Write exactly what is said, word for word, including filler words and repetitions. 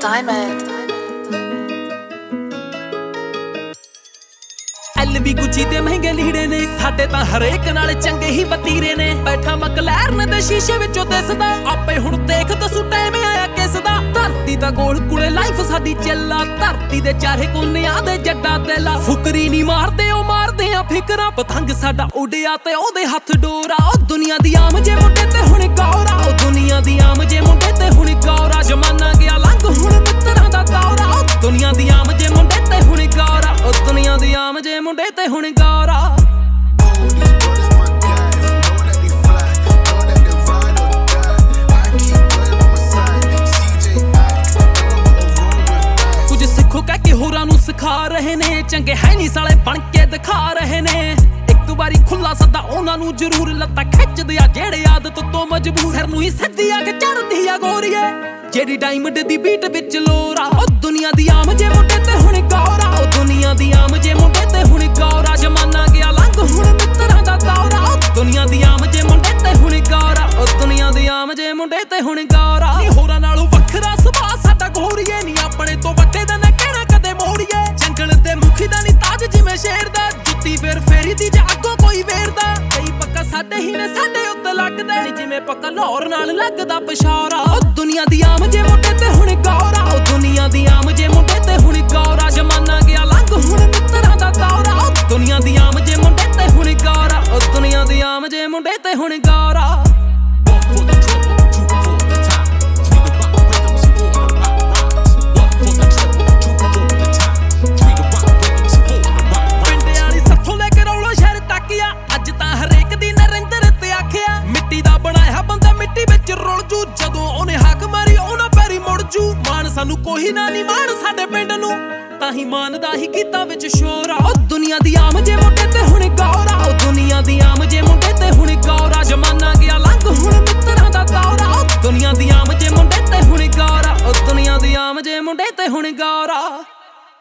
Diamond. LV ਗੁੱਚੀ ਤੇ ਮਹਿੰਗੇ ਲੀੜੇ ਨੇ ਸਾਡੇ ਤਾਂ ਹਰੇਕ ਨਾਲ ਚੰਗੇ ਹੀ ਵਤੀਰੇ ਨੇ। ਬੈਠਾ ਮਕਲੈਰਨ ਦੇ ਸ਼ੀਸ਼ੇ ਵਿੱਚੋਂ ਦਿਸਦਾ ਆਪੇ ਹੁਣ ਦੇਖ ਦਸੂ ਟਾਈਮ ਆਇਆ ਕਿਸ ਦਾ। ਧਰਤੀ ਦਾ ਗੋਲ ਕੁੜੇ ਲਾਈਫ ਸਾਡੀ ਚੱਲਾ ਧਰਤੀ ਦੇ ਚਾਰੇ ਕੋਨਿਆਂ ਦੇ ਜੱਡਾ ਦਿਲਾ। ਫੁਕਰੀ ਨਹੀਂ ਮਾਰਦੇ ਉਹ ਮਾਰਦੇ ਆ ਫਿਕਰਾਂ ਪਤੰਗ ਸਾਡਾ ਉੱਡਿਆ ਤੇ ਉਹਦੇ ਹੱਥ ਡੋਰਾ। ਉਹ ਦੁਨੀਆ ਦੀ ਆਮ ਜੇ ਮੁੰਡੇ ਤੇ ਹੁਣ ਗੌਰਾ ਉਹ ਦੁਨੀਆ ਦੀ ਆਮ ਜੇ ਮੁੰਡੇ ਤੇ ਹੁਣ ਗੌਰਾ। ਜ਼ਮਾਨਾ ਗਿਆ ਲੰਘ ਹੁਣ ਮਿੱਤਰਾਂ ਦਾ ਦੌਰਾ। ਉਹ ਦੁਨੀਆ ਦੀ ਆਮ ਜੇ ਮੁੰਡੇ ਤੇ ਹੁਣ ਗੌਰਾ ਉਹ ਦੁਨੀਆ ਦੀ ਆਮ ਜੇ ਮੁੰਡੇ ਤੇ ਹੁਣ ਗੌਰਾ। ਕੁਝ ਸਿੱਖੋ ਕਹਿ ਕੇ ਹੋਰਾਂ ਨੂੰ ਸਿਖਾ ਰਹੇ ਨੇ ਚੰਗੇ ਹੈ ਨਹੀਂ ਸਾਲੇ ਬਣ ਕੇ ਦਿਖਾ ਰਹੇ ਨੇ। ਇੱਕ ਵਾਰੀ ਖੁੱਲਾ ਸੱਦਾ ਉਹਨਾਂ ਨੂੰ ਜ਼ਰੂਰ ਲੱਤਾਂ ਖਿੱਚਦੇ ਆ ਜਿਹੜੇ ਆਦਤ ਤੋਂ ਮਜਬੂਰ। ਸਿਰ ਨੂੰ ਹੀ ਸਿੱਧੀ ਆ ਕੇ ਚੜਦੀ ਆ ਗੋਰੀਏ ਜਿਹੜੀ ਡਾਇਮੰਡ ਦੀ ਬੀਟ ਵਿੱਚ ਲੋਰਾ। ਉਹ ਦੁਨੀਆ ਦੀ ਆਮ ਜੇ ਮੁੰਡੇ ਤੇ ਹੁਣ ਗੌਰਾ ਉਹ ਦੁਨੀਆ ਦੀ ਆਮ ਜੇ ਮੁੰਡੇ ਤੇ ਹੁਣ ਗੌਰਾ। ਜ਼ਮਾਨਾ ਗਿਆ ਲੰਘ ਹੁਣ ਮਿੱਤਰਾਂ ਦਾ ਦੌਰਾ। ਉਹ ਦੁਨੀਆ ਦੀ ਆਮ ਜੇ ਮੁੰਡੇ ਤੇ ਹੁਣ ਗੌਰਾ ਉਹ ਦੁਨੀਆ ਦੀ ਆਮ ਜੇ ਮੁੰਡੇ ਤੇ ਹੁਣ ਗੌਰਾ। ਨੀ ਹੋਰਾਂ ਨਾਲੋਂ ਵੱਖਰਾ ਸੁਭਾਅ ਸਾਡਾ ਗੋਰੀਏ ਨੀ ਆਪਣੇ ਤੋਂ ਵੱਡੇ ਦਾ ਨਾ ਕਹਿਣਾ ਕਦੇ ਮੋੜੀਏ। ਜੰਗਲ ਦੇ ਮੁਖੀ ਦਾ ਨੀ ਤਾਜ ਜਿਵੇਂ ਸ਼ੇਰ ਦਾ ਜੁੱਤੀ ਫੇਰ ਫੇਰੀ ਦੀ ਜੇ ਅੱਗੋਂ ਕੋਈ ਵੇਰਦਾ। ਕਈ ਪੱਕਾ ਸਾਡੇ ਹੀ ਨੇ ਸਾਡੇ ਉੱਤੇ ਲੱਗਦੇ ਨੀ ਜਿਵੇਂ ਪੱਕਾ ਲਾਹੌਰ ਨਾਲ ਲੱਗਦਾ ਪਸ਼ਾਰਾ। ਉਹ ਦੁਨੀਆ ਦੀ ਆਮ ਜੇ ਮੁੰਡੇ ਤੇ ਹੁਣ ਗੌਰਾ ਉਹ ਦੁਨੀਆ ਦੀ ਆਮ ਜੇ ਮੁੰਡੇ ਤੇ ਹੁਣ ਗੌਰਾ। ਜ਼ਮਾਨਾ ਗਿਆ ਲੰਘ ਹੁਣ ਮਿੱਤਰਾਂ ਦਾ ਦੌਰਾ। ਉਹ ਦੁਨੀਆ ਦੀ ਆਮ ਜੇ ਮੁੰਡੇ ਤੇ ਹੁਣ ਗੌਰਾ ਉਹ ਦੁਨੀਆ ਦੀ ਆਮ ਜੇ ਮੁੰਡੇ ਤੇ ਹੁਣ ਗੌਰਾ। ਪਿੰਡ ਵਾਲੀ ਸੱਥੋਂ ਲੈ ਕੇ ਰੌਲਾ ਸ਼ਹਿਰ ਤੱਕ ਆ ਅੱਜ ਤਾਂ ਹਰੇਕ ਦੀ ਨਰਿੰਦਰ ਤੇ ਆਖਿਆ। ਮਿੱਟੀ ਦਾ ਬਣਾਇਆ ਬੰਦਾ ਮਿੱਟੀ ਵਿੱਚ ਰੁਲ ਜੂ ਜਦੋਂ ਉਹਨੇ ਹੱਕ ਮਾਰੀ ਉਹਨਾਂ ਪੈਰੀ ਮੁੜ ਜੂ। ਮਾਣ ਸਾਨੂੰ ਕੋਈ ਨਾ ਨੀ ਮਾਣ ਸਾਡੇ ਪਿੰਡ ਨੂੰ ਤਾਂ ਹੀ ਮਾਨ ਦਾ ਹੀ ਕੀਤਾ ਵਿੱਚ ਸ਼ੋਰ ਆ। ਉਹ ਦੁਨੀਆ ਦੀ ਆਮ ਜੇ ਮੁੰਡੇ ਤੇ ਹੁਣ ਗੌਰਾ ਉਹ ਦੁਨੀਆ ਦੀ ਆਮ ਜੇ ਮੁੰਡੇ ਤੇ ਹੁਣ ਗੌਰਾ। ਜ਼ਮਾਨਾ ਗਿਆ ਲੰਘ ਹੁਣ ਮਿੱਤਰਾਂ ਦਾ ਦੌਰਾ। ਉਹ ਦੁਨੀਆ ਦੀ ਆਮ ਜੇ ਮੁੰਡੇ ਤੇ ਹੁਣ ਗੌਰਾ ਉਹ ਦੁਨੀਆ ਦੀ ਆਮ ਜੇ ਮੁੰਡੇ ਤੇ ਹੁਣ ਗੌਰਾ।